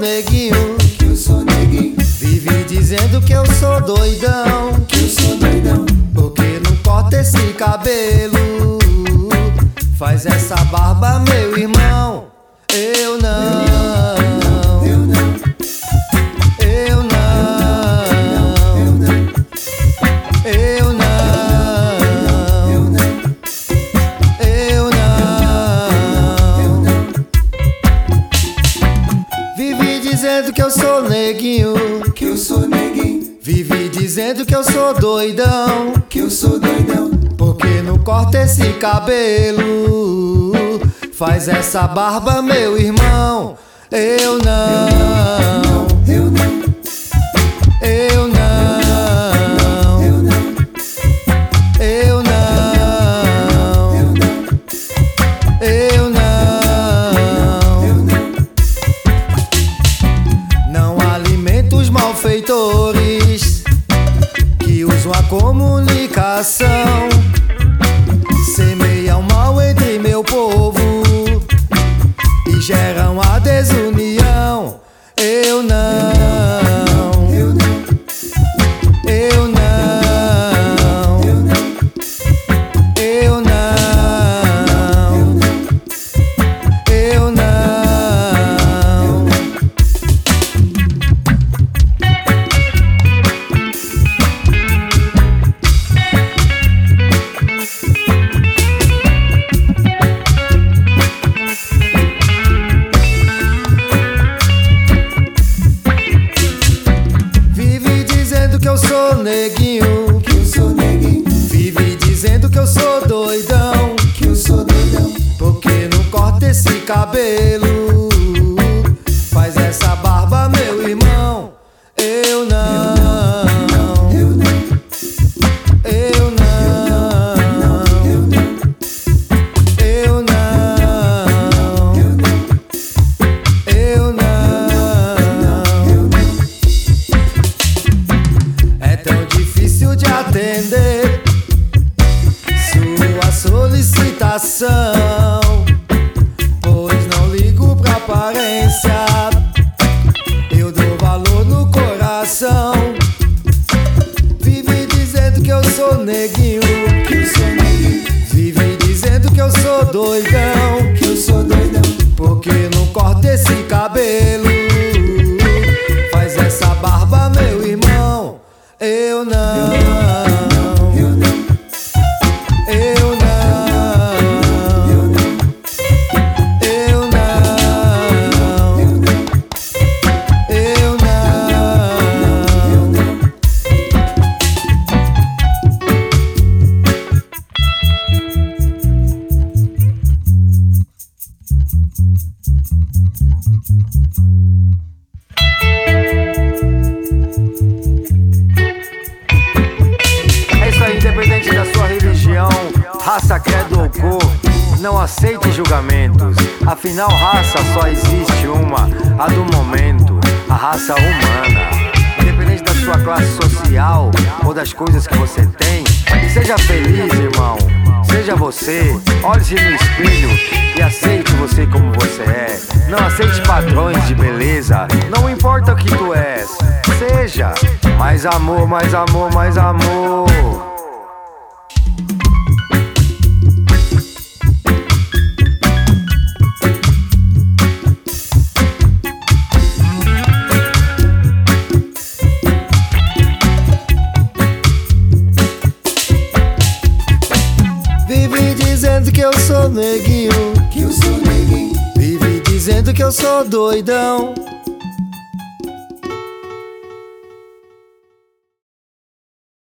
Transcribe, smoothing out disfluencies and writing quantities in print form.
neguinho, que eu sou neguinho. vive dizendo que eu sou doidão, Que eu sou doidão. porque não corta esse cabelo, faz essa barba, meu irmão. Eu não, Eu não, eu não, eu não, eu não, eu não, eu não. eu não. Vive dizendo que eu sou neguinho, Que eu sou neguinho. vive dizendo que eu sou doidão, Que eu sou doidão. porque não corta esse cabelo, faz essa barba, meu irmão. Eu não, Eu não, eu não, eu não, eu não, eu não, eu não. eu não. Não alimento os malfeitores que usam a comunicação, semeiam mal entre meu povo e geram a desunião. Eu não, Eu não, eu não, eu não, eu não, eu não. Vive dizendo que eu sou neguinho, que eu sou neguinho. vive dizendo que eu sou doidão, Que eu sou doidão. porque não corta esse cabelo, faz essa barba, meu irmão. Eu não, Eu não, eu não, eu não, eu não, eu não, eu não. eu não. É tão difícil de atender sua solicitação, pois não ligo pra aparência, eu dou valor no coração. Vive dizendo que eu sou neguinho, Que eu sou neguinho. vive dizendo que eu sou doidão, Que eu sou doidão. porque não corta esse cabelo, faz essa barba, meu irmão. Eu não, Eu não, eu não, eu não, eu não, eu não, eu não. eu não. É isso aí, independente da sua religião, raça, credo ou cor, não aceite julgamentos. Afinal, raça só existe uma, a do momento, a raça humana. Independente da sua classe social ou das coisas que você tem, seja feliz, irmão. Seja você, olhe-se no espelho e aceite você como você é. Não aceite padrões de beleza, não importa o que tu és. Seja mais amor, mais amor, mais amor. Vive dizendo que eu sou neguinho, Que eu sou neguinho. vive dizendo que eu sou doidão,